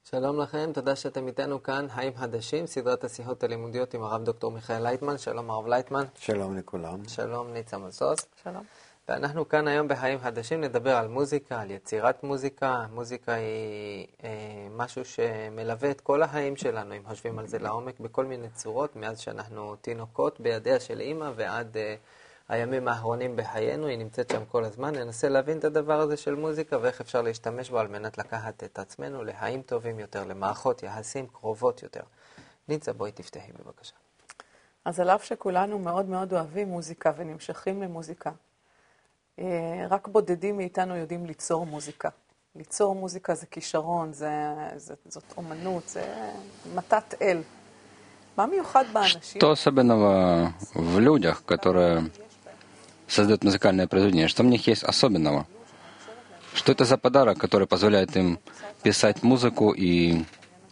שלום לכם, תודה שאתם איתנו כאן, חיים חדשים, סדרת השיחות הלימודיות עם הרב דוקטור מיכאל לייטמן. שלום הרב לייטמן. שלום לכולם. שלום ניצה מזוז. שלום. ואנחנו כאן היום בחיים חדשים נדבר על מוזיקה, על יצירת מוזיקה. מוזיקה היא משהו שמלווה את כל החיים שלנו, אם חושבים על זה לעומק, בכל מיני צורות, מאז שאנחנו תינוקות בידיה של אמא ועד הימים האחרונים בחיינו, היא נמצאת שם כל הזמן. ננסה להבין את הדבר הזה של מוזיקה ואיך אפשר להשתמש בו על מנת לקחת את עצמנו לחיים טובים יותר, למערכות יחסים קרובות יותר. ניצה, בואי תפתחי בבקשה. אז על אף שכולנו מאוד מאוד אוהבים מוזיקה ונמשכים למוזיקה, רק בודדים מאיתנו יודעים ליצור מוזיקה. ליצור מוזיקה זה כישרון, זאת אומנות, זה מתת אל. מה מיוחד באנשים? Что особенного в людях, которые создают музыкальное произведение? Что в них есть особенного? Что это за подарок, который позволяет им писать музыку и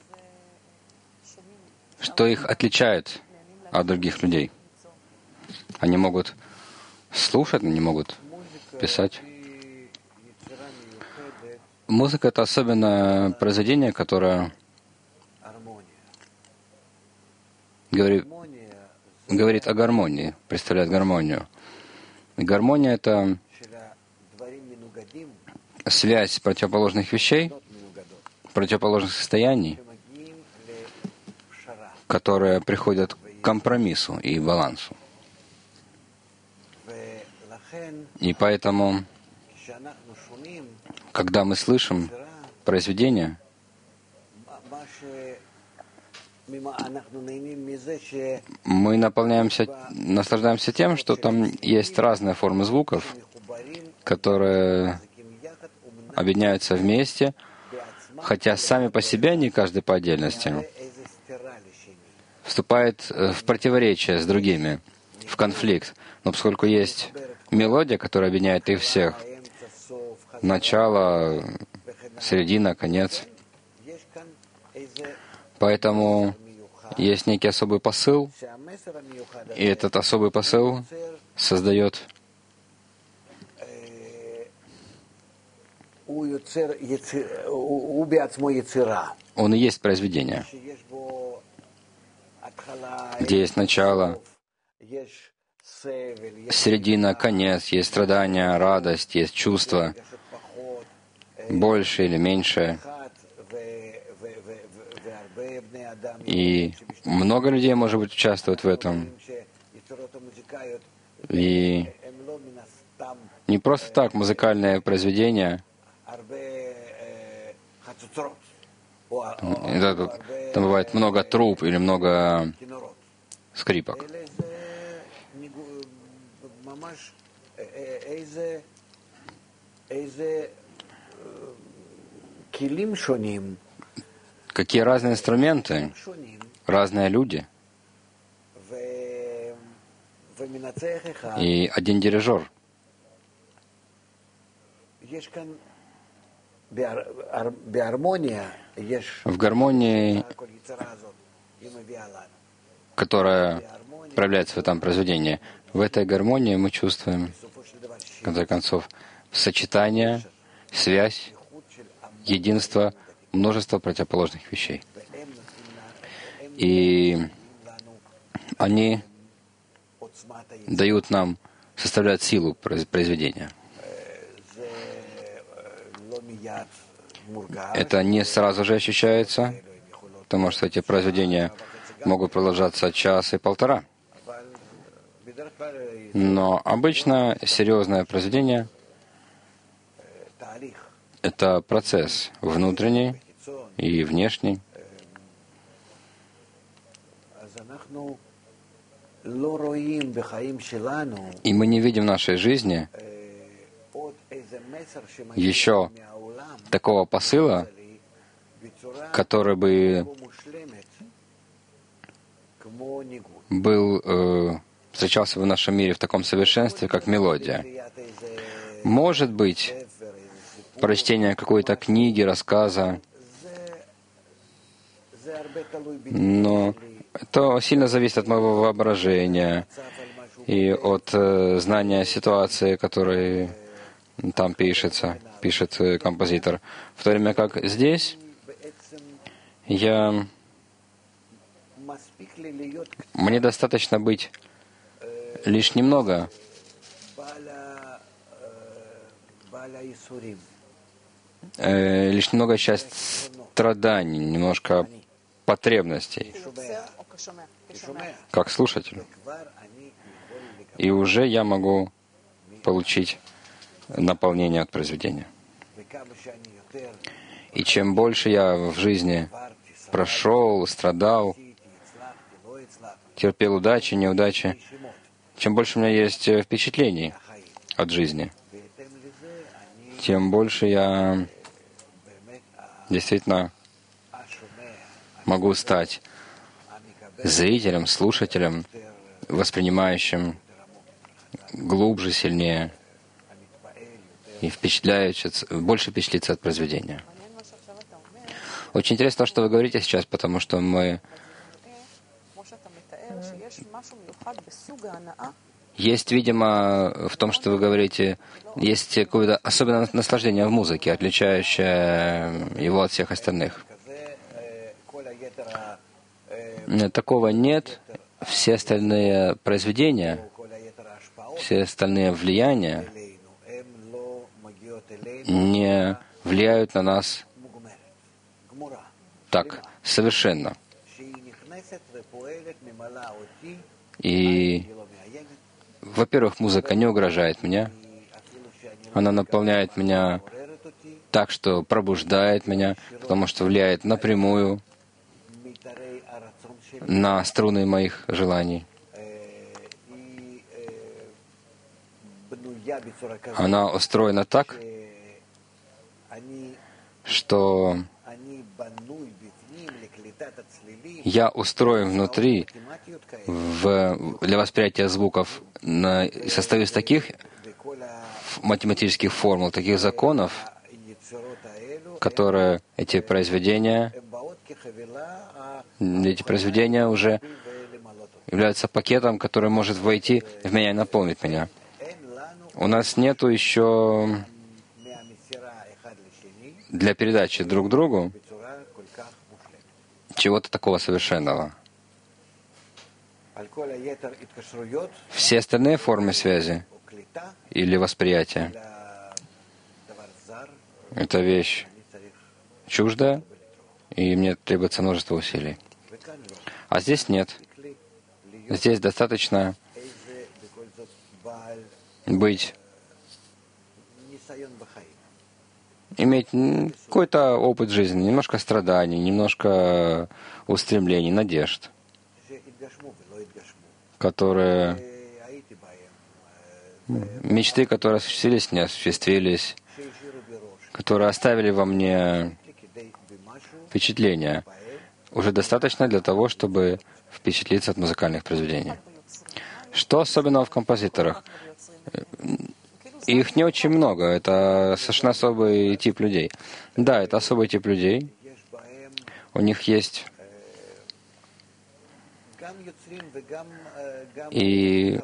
что их отличает от других людей? Они могут слушать, но не могут писать. Музыка — это особенное произведение, которое говорит о гармонии, представляет гармонию. И гармония — это связь противоположных вещей, противоположных состояний, которые приходят к компромиссу и балансу. И поэтому, когда мы слышим произведение, мы наслаждаемся тем, что там есть разные формы звуков, которые объединяются вместе, хотя сами по себе они каждый по отдельности вступает в противоречие с другими, в конфликт. Но поскольку есть мелодия, которая объединяет их всех, начало, середина, конец, поэтому есть некий особый посыл, и этот особый посыл создает он и есть произведение, где есть начало, середина, конец, есть страдания, радость, есть чувство, больше или меньше. И много людей, может быть, участвуют в этом. И не просто так музыкальное произведение, там бывает много труб или много скрипок. Какие разные инструменты, разные люди. И один дирижер. В гармонии, которая проявляется в этом произведении, в этой гармонии мы чувствуем, в конце концов, сочетание, связь, единство, множество противоположных вещей. И они дают нам, составляют силу произведения. Это не сразу же ощущается, потому что эти произведения могут продолжаться час и полтора. Но обычно серьезное произведение — это процесс внутренний и внешний. И мы не видим в нашей жизни еще такого посыла, который бы встречался в нашем мире в таком совершенстве, как мелодия. Может быть, прочтение какой-то книги, рассказа, но это сильно зависит от моего воображения и от знания ситуации, которая там пишет композитор. В то время как здесь Мне достаточно быть лишь немного часть страданий, немножко потребностей, как слушатель. И уже я могу получить наполнение от произведения. И чем больше я в жизни прошел, страдал, терпел удачи, неудачи, чем больше у меня есть впечатлений от жизни, тем больше я действительно могу стать зрителем, слушателем, воспринимающим глубже, сильнее и больше впечатлиться от произведения. Очень интересно, что вы говорите сейчас, потому что есть, видимо, в том, что вы говорите, есть какое-то особенное наслаждение в музыке, отличающее его от всех остальных. Такого нет. Все остальные произведения, все остальные влияния не влияют на нас так совершенно. И, во-первых, музыка не угрожает мне. Она наполняет меня так, что пробуждает меня, потому что влияет напрямую на струны моих желаний. Она устроена так, что я устроен внутри для восприятия звуков и состою из таких математических формул, таких законов, которые эти произведения уже являются пакетом, который может войти в меня и наполнить меня. У нас нету еще для передачи друг другу чего-то такого совершенного. Все остальные формы связи или восприятия — это вещь чуждая, и мне требуется множество усилий. А здесь нет. Здесь достаточно иметь какой-то опыт жизни, немножко страданий, немножко устремлений, надежд, мечты, которые осуществились, не осуществились, которые оставили во мне впечатление, уже достаточно для того, чтобы впечатлиться от музыкальных произведений. Что особенного в композиторах? Их не очень много. Это совершенно особый тип людей. Да, это особый тип людей. У них есть и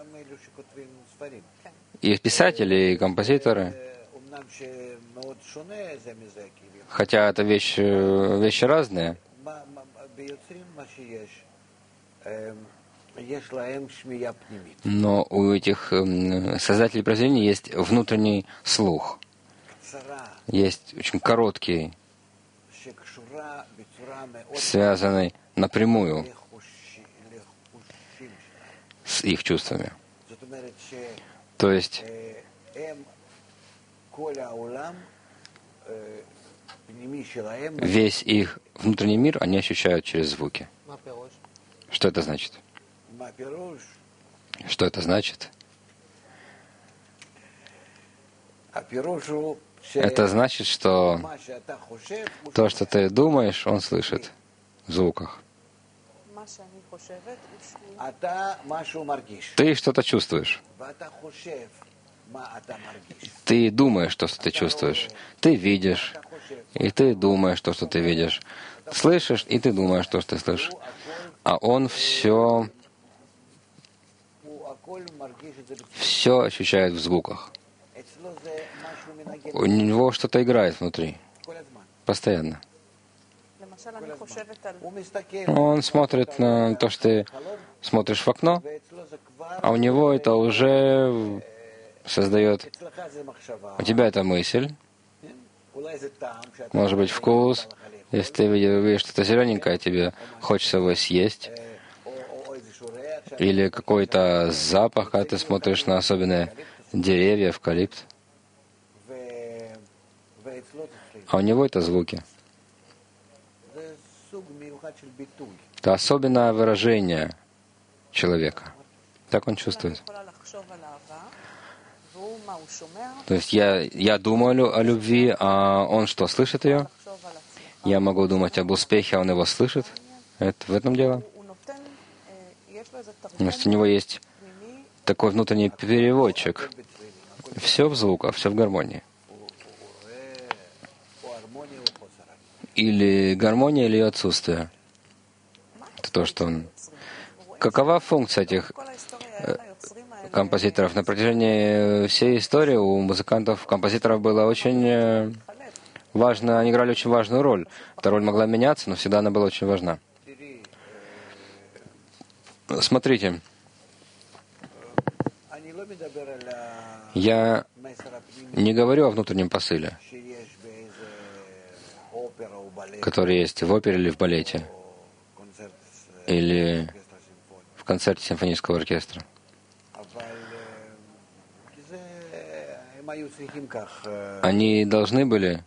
писатели, и композиторы. Хотя это вещи разные. Но у этих создателей произведений есть внутренний слух. Есть очень короткий, связанный напрямую с их чувствами. То есть весь их внутренний мир они ощущают через звуки. Что это значит? Что это значит? Это значит, что то, что ты думаешь, он слышит в звуках. Ты что-то чувствуешь. Ты думаешь то, что ты чувствуешь. Ты видишь, и ты думаешь то, что ты видишь. Слышишь, и ты думаешь то, что ты слышишь. А он все ощущает в звуках. У него что-то играет внутри. Постоянно. Он смотрит на то, что ты смотришь в окно, а у него это уже создает... У тебя это мысль, может быть, вкус. Если ты видишь что-то зелененькое, тебе хочется его съесть. Или какой-то запах, когда ты смотришь на особенные деревья, эвкалипт. А у него это звуки. Это особенное выражение человека. Так он чувствует. То есть я думаю о любви, а он что, слышит ее? Я могу думать об успехе, а он его слышит? Это в этом дело. Значит, у него есть такой внутренний переводчик. Все в звуках, все в гармонии. Или гармония, или ее отсутствие. Это то, что он... Какова функция этих композиторов? На протяжении всей истории у музыкантов, композиторов было очень важно, они играли очень важную роль. Эта роль могла меняться, но всегда она была очень важна. Смотрите, я не говорю о внутреннем посыле, который есть в опере или в балете, или в концерте симфонического оркестра. Они должны были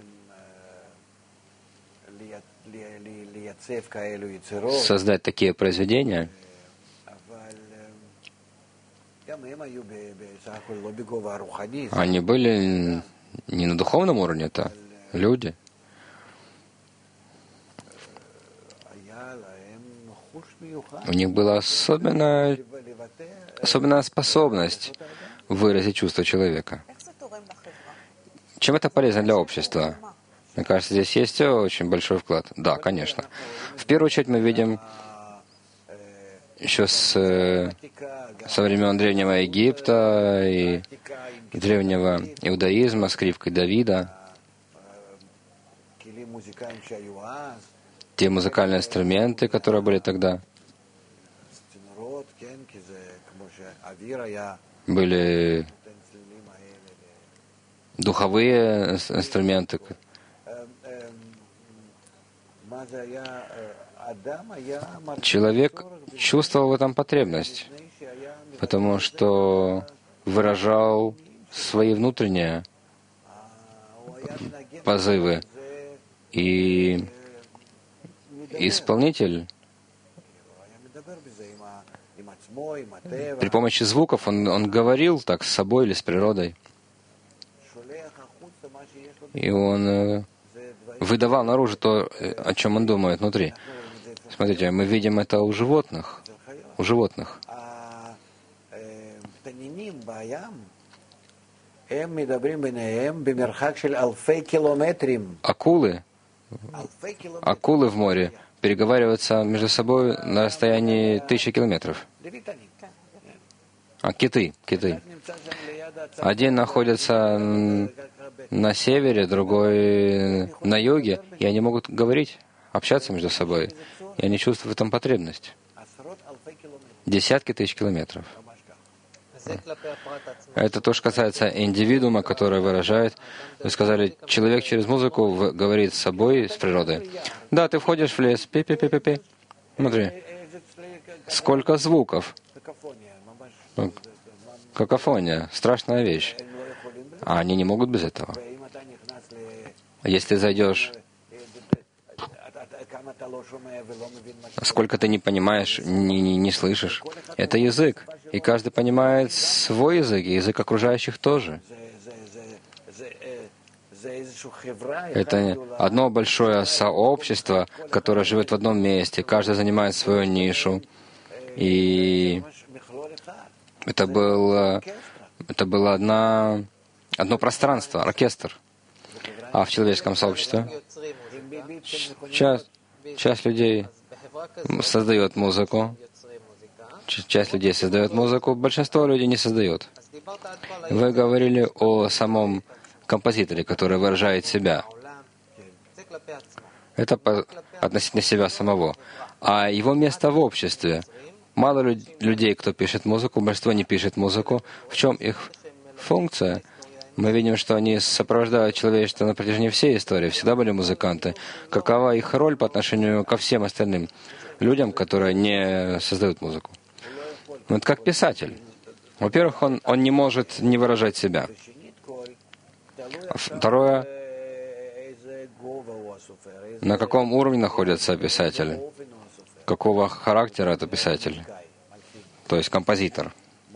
создать такие произведения, они были не на духовном уровне, это люди. У них была особенная способность выразить чувства человека. Чем это полезно для общества? Мне кажется, здесь есть очень большой вклад. Да, конечно. В первую очередь мы видим еще со времен Древнего Египта и древнего иудаизма, скрипкой Давида, те музыкальные инструменты, которые были тогда, были духовые инструменты. Человек чувствовал в этом потребность, потому что выражал свои внутренние позывы. И исполнитель при помощи звуков, он говорил так с собой или с природой. И он выдавал наружу то, о чем он думает внутри. Смотрите, мы видим это у животных. У животных. Акулы в море переговариваются между собой на расстоянии 1000 километров. А киты. Один находится на севере, другой на юге, и они могут говорить, общаться между собой. И они чувствуют в этом потребность. Десятки тысяч километров. Это то, что касается индивидуума, который выражает. Вы сказали, человек через музыку говорит с собой, с природой. Да, ты входишь в лес, пи-пи-пи-пи-пи. Смотри, сколько звуков. Какофония, страшная вещь. А они не могут без этого. Если зайдешь, сколько ты не понимаешь, не слышишь. Это язык. И каждый понимает свой язык, и язык окружающих тоже. Это одно большое сообщество, которое живет в одном месте. Каждый занимает свою нишу. И это было одно пространство, оркестр. А в человеческом сообществе часть людей создает музыку, часть людей создает музыку, большинство людей не создает. Вы говорили о самом композиторе, который выражает себя. Это относительно себя самого. А его место в обществе. Мало людей, кто пишет музыку, большинство не пишет музыку. В чем их функция? Мы видим, что они сопровождают человечество на протяжении всей истории, всегда были музыканты. Какова их роль по отношению ко всем остальным людям, которые не создают музыку? Ну, это как писатель. Во-первых, он не может не выражать себя. Второе, на каком уровне находится писатель, какого характера это писатель, то есть композитор.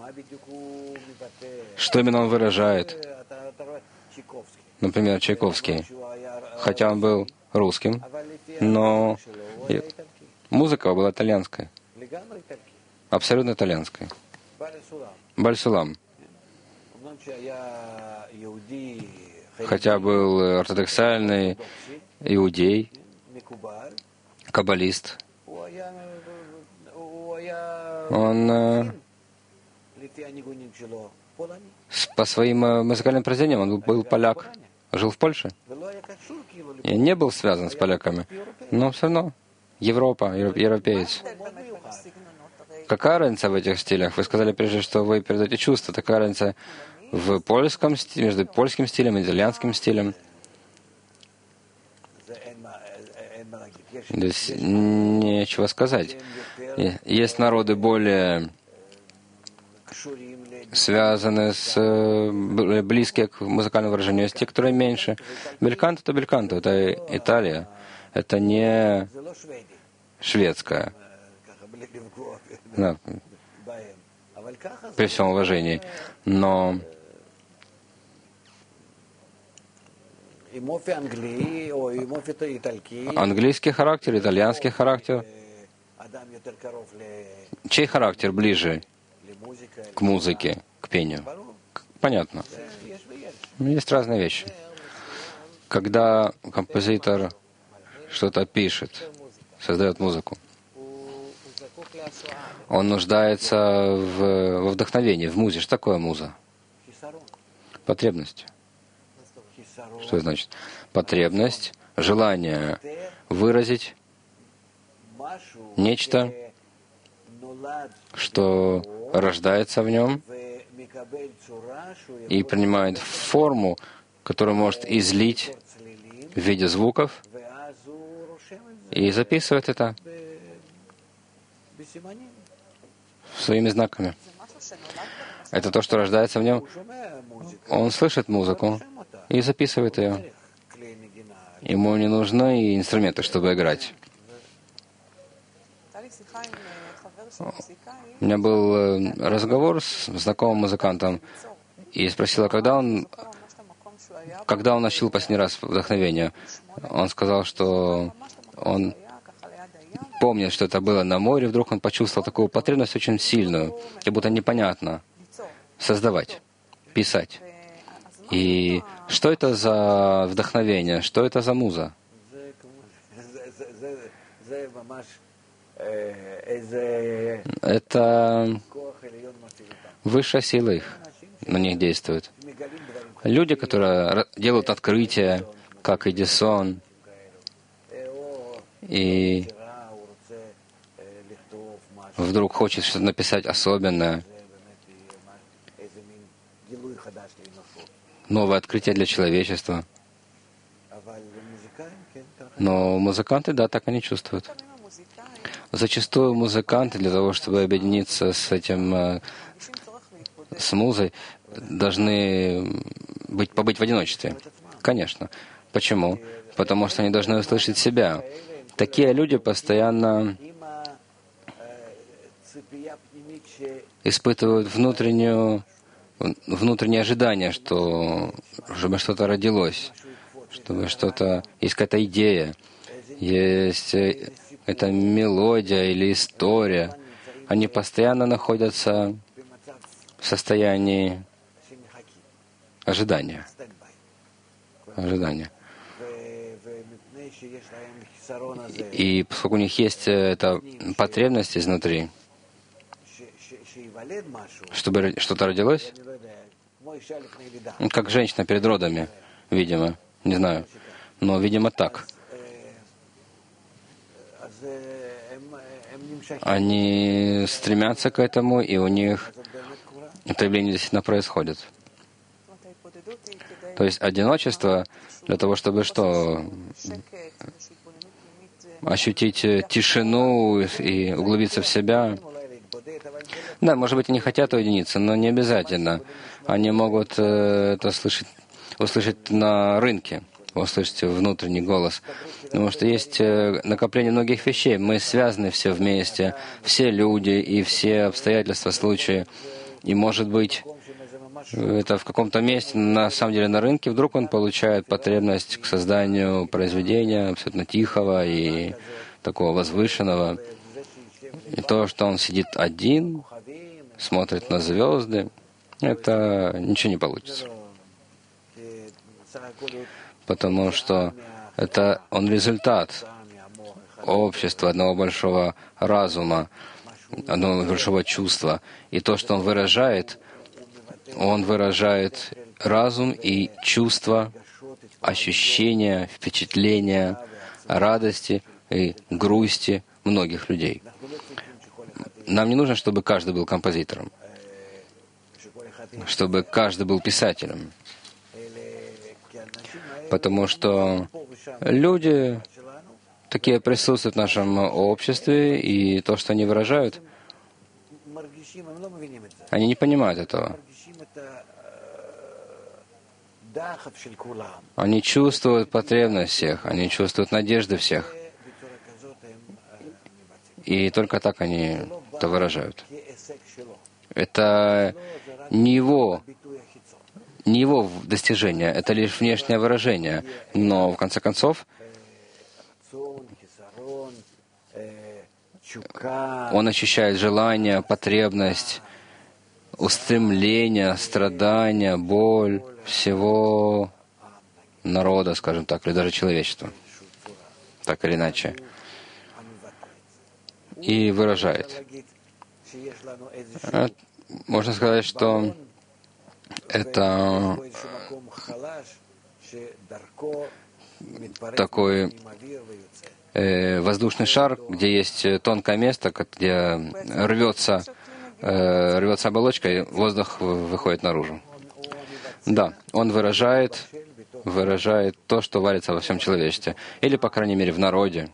Что именно он выражает? Например, Чайковский. Хотя он был русским, но музыка была итальянской. Абсолютно итальянской. Бальсулам. Хотя был ортодоксальный иудей, каббалист. Он по своим музыкальным произведениям он был поляк, жил в Польше. И не был связан с поляками, но все равно Европа, европеец. Какая разница в этих стилях? Вы сказали прежде, что вы передаете чувства. Такая разница в польском стиле, между польским стилем и итальянским стилем. Здесь нечего сказать. Есть народы более связаны близкие к музыкальному выражению, есть те, которые меньше. Бельканто — это бельканто, это Италия. Это не шведская. Да. При всем уважении. Но английский характер, итальянский характер. Чей характер ближе к музыке, к пению? Понятно. Есть разные вещи. Когда композитор что-то пишет, создает музыку, он нуждается во вдохновении, в музе. Что такое муза? Потребность. Что это значит? Потребность, желание выразить нечто, что рождается в нем и принимает форму, которую может излить в виде звуков и записывает это своими знаками. Это то, что рождается в нем. Он слышит музыку и записывает ее. Ему не нужны инструменты, чтобы играть. У меня был разговор с знакомым музыкантом, и спросила, когда он начал последний раз вдохновение. Он сказал, что он помнит, что это было на море, вдруг он почувствовал такую потребность очень сильную, как будто непонятно создавать, писать. И что это за вдохновение, что это за муза? Это высшая сила их, на них действует. Люди, которые делают открытия, как Эдисон, и вдруг хочет что-то написать особенное, новое открытие для человечества. Но музыканты, да, так они чувствуют. Зачастую музыканты для того, чтобы объединиться с этим, с музой, должны побыть в одиночестве. Конечно. Почему? Потому что они должны услышать себя. Такие люди постоянно испытывают внутреннее ожидание, чтобы что-то родилось, чтобы что-то... Есть какая-то идея, есть эта мелодия или история. Они постоянно находятся в состоянии ожидания. И поскольку у них есть эта потребность изнутри, чтобы что-то родилось, как женщина перед родами, видимо, не знаю, но, видимо, так. они стремятся к этому, и у них это явление действительно происходит. То есть одиночество для того, чтобы что? Ощутить тишину и углубиться в себя. Да, может быть, они хотят уединиться, но не обязательно. Они могут это услышать на рынке, услышать внутренний голос. Потому что есть накопление многих вещей. Мы связаны все вместе, все люди и все обстоятельства, случаи. И, может быть, это в каком-то месте, на самом деле на рынке, вдруг он получает потребность к созданию произведения абсолютно тихого и такого возвышенного. И то, что он сидит один, смотрит на звезды, это ничего не получится. Потому что это он результат общества, одного большого разума, одного большого чувства. И то, что он выражает разум и чувства, ощущения, впечатления, радости и грусти многих людей. Нам не нужно, чтобы каждый был композитором, чтобы каждый был писателем. Потому что люди такие присутствуют в нашем обществе, и то, что они выражают, они не понимают этого. Они чувствуют потребность всех, они чувствуют надежды всех. И только так они это выражают. Это не его достижение, это лишь внешнее выражение. Но, в конце концов, он ощущает желание, потребность, устремление, страдания, боль всего народа, скажем так, или даже человечества, так или иначе, и выражает. Можно сказать, что это такой воздушный шар, где есть тонкое место, где рвется оболочка, и воздух выходит наружу. Да, он выражает то, что варится во всем человечестве, или, по крайней мере, в народе.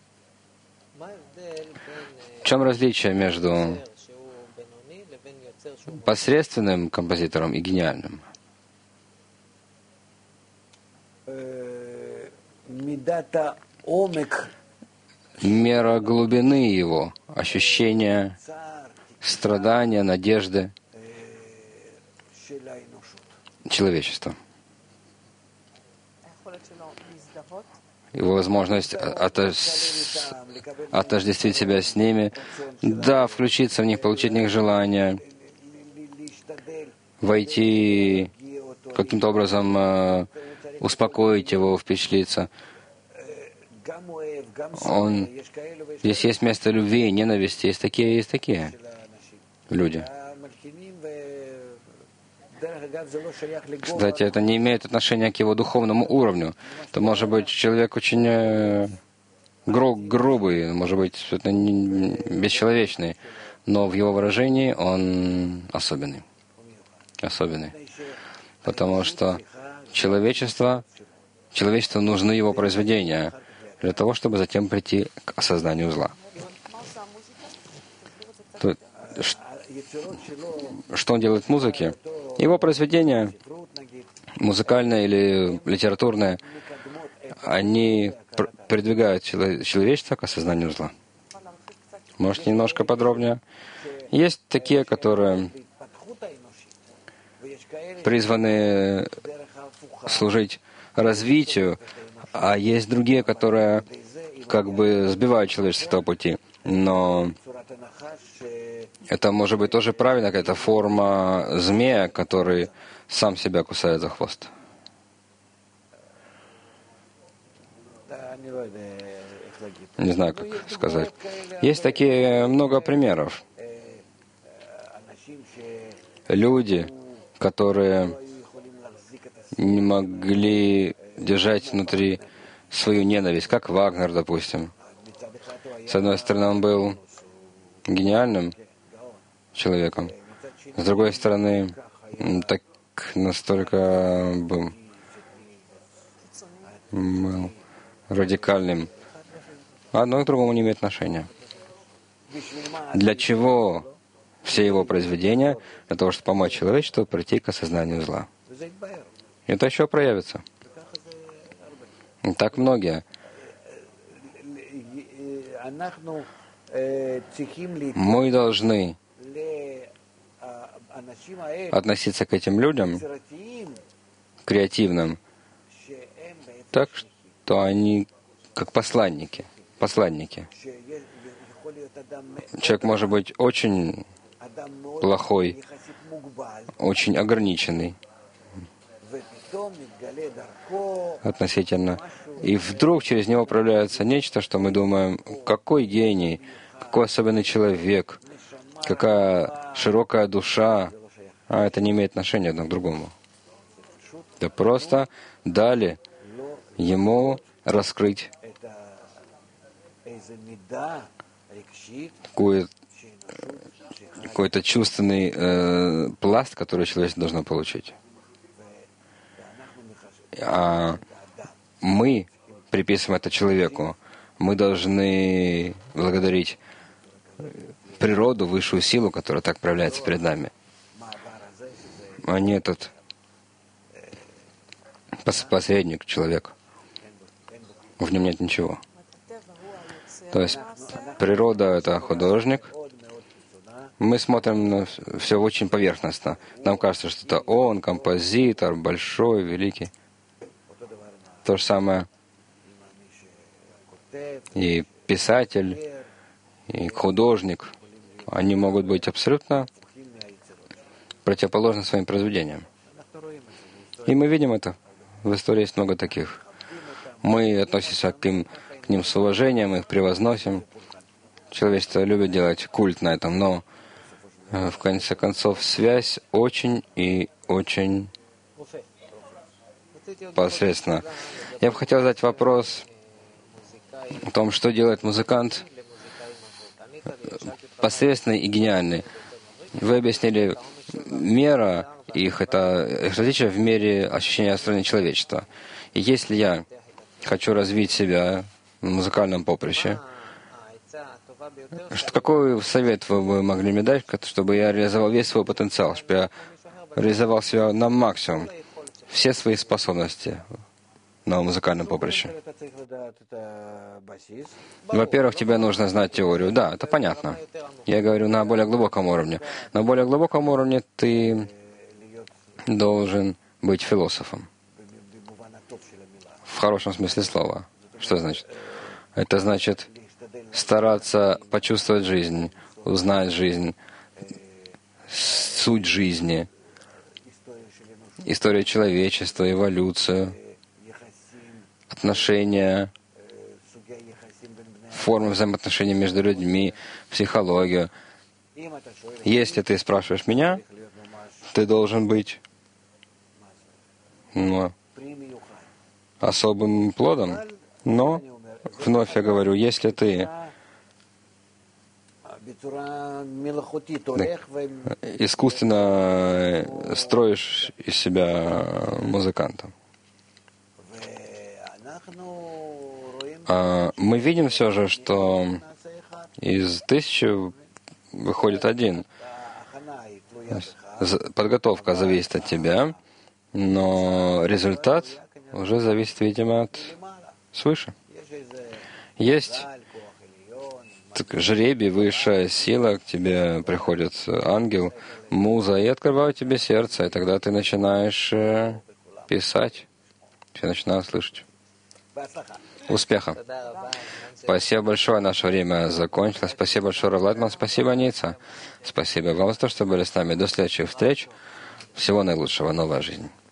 В чем различие между посредственным композитором и гениальным? Мера глубины его, ощущения, страдания, надежды человечества. Его возможность отождествить себя с ними, да, включиться в них, получить в них желание, войти, каким-то образом успокоить его, впечатлиться. Здесь есть место любви и ненависти, есть такие люди. Кстати, это не имеет отношения к его духовному уровню. Это может быть человек очень грубый, может быть бесчеловечный, но в его выражении он особенный. Потому что человечеству нужны его произведения для того, чтобы затем прийти к осознанию зла. Что он делает в музыке? Его произведения, музыкальные или литературные, они продвигают человечество к осознанию зла. Может, немножко подробнее? Есть такие, которые призваны служить развитию, а есть другие, которые как бы сбивают человечество с этого пути. Но это может быть тоже правильно, какая-то форма змея, который сам себя кусает за хвост. Не знаю, как сказать. Есть такие много примеров. Люди, которые не могли держать внутри свою ненависть, как Вагнер, допустим. С одной стороны, он был гениальным человеком, с другой стороны, так настолько был радикальным. Одно к другому не имеет отношения. Для чего все его произведения? Для того, чтобы помочь человечеству прийти к осознанию зла. Это еще проявится. Так многие. Мы должны относиться к этим людям, креативным, так, что они как посланники. Человек может быть очень плохой, очень ограниченный относительно. И вдруг через него проявляется нечто, что мы думаем, какой гений, какой особенный человек, какая широкая душа. А это не имеет отношения одно к другому. Да просто дали ему раскрыть какой-то чувственный пласт, который человечество должно получить. А мы приписываем это человеку. Мы должны благодарить природу, высшую силу, которая так проявляется перед нами. А не этот посредник, человек. В нем нет ничего. То есть природа — это художник. Мы смотрим на все очень поверхностно. Нам кажется, что это он, композитор, большой, великий. То же самое и писатель, и художник. Они могут быть абсолютно противоположны своим произведениям. И мы видим это. В истории есть много таких. Мы относимся к ним с уважением, их превозносим. Человечество любит делать культ на этом, но в конце концов связь очень и очень посредственно. Я бы хотел задать вопрос о том, что делает музыкант посредственный и гениальный. Вы объяснили, мера их — это различие в мере ощущения стороны человечества. И если я хочу развить себя в музыкальном поприще, какой совет вы бы могли мне дать, чтобы я реализовал весь свой потенциал, чтобы я реализовал себя на максимум, все свои способности на музыкальном поприще? Во-первых, тебе нужно знать теорию. Да, это понятно. Я говорю на более глубоком уровне. На более глубоком уровне ты должен быть философом. В хорошем смысле слова. Что значит? Это значит стараться почувствовать жизнь, узнать жизнь, суть жизни, историю человечества, эволюцию, отношения, формы взаимоотношений между людьми, психологию. Если ты спрашиваешь меня, ты должен быть особым плодом. Но, вновь я говорю, если ты искусственно строишь из себя музыканта, мы видим все же, что из 1000 выходит один. Подготовка зависит от тебя, но результат уже зависит, видимо, от свыше. Есть жребий, высшая сила, к тебе приходит ангел, муза, и открывает тебе сердце, и тогда ты начинаешь писать, все начинают слышать. Успеха! Спасибо большое, наше время закончилось. Спасибо большое, Рав Лайтман. Спасибо, Ница. Спасибо вам за то, что были с нами. До следующих встреч. Всего наилучшего. Новая жизнь.